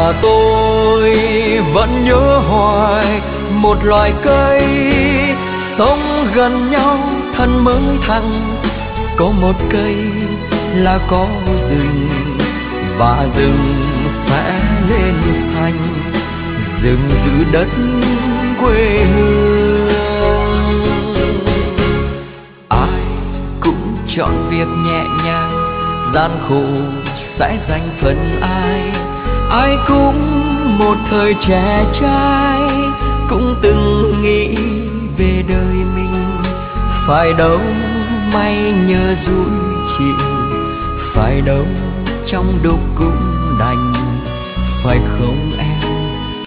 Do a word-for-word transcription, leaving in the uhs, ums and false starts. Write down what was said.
mà tôi vẫn nhớ hoài một loài cây sống gần nhau thân mới thẳng. Có một cây là có rừng, và rừng sẽ lên xanh, rừng giữ đất quê hương. Ai cũng chọn việc nhẹ nhàng, gian khổ sẽ dành phần ai. Ai cũng một thời trẻ trai, cũng từng nghĩ về đời mình. Phải đâu may nhờ dũi chịu, phải đâu trong đục cũng đành. Phải không